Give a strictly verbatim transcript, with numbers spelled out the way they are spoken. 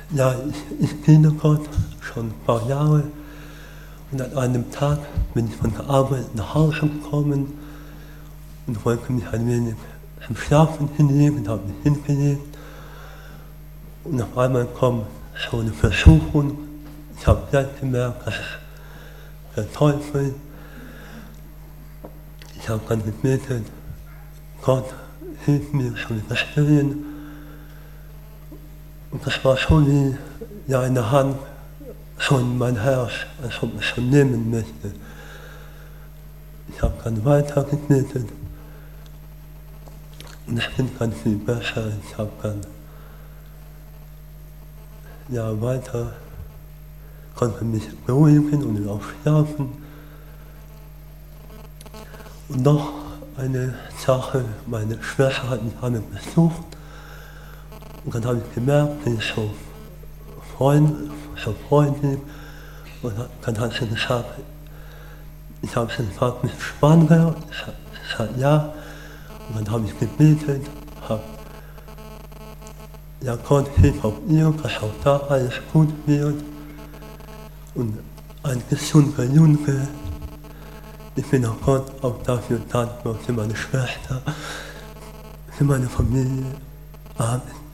Ja, ich, ich diene Gott schon ein paar Jahre und an einem Tag bin ich von der Arbeit nach Hause gekommen und wollte mich ein wenig zum Schlafen hinlegen und habe mich hingelegt. Und auf einmal kommt so eine Versuchung. Ich habe gleich gemerkt, dass der Teufel, ich habe dann gebetet, Gott, hilf mir zu widerstehen. Und das war schon wie ja, eine Hand schon mein Herz, als ob es schon nehmen möchte. Ich habe dann weiter gebetet und es bin dann viel besser. Ich habe dann ja, weiter, konnte mich beruhigen und auch schlafen. Und noch eine Sache, meine Schwester hat mich einmal besucht und dann habe ich gemerkt, sie ist so freundlich, so freundlich und dann hat sie gesagt, ich habe sie gefragt, bist du schwanger? Ich sagte ja und dann habe ich gebetet, habe ja Gott hilf auch ihr, dass auch da alles gut wird und ein gesunder Junge. Ich bin auch Gott auch dafür dankbar für meine Schwester, für meine Familie. Amen.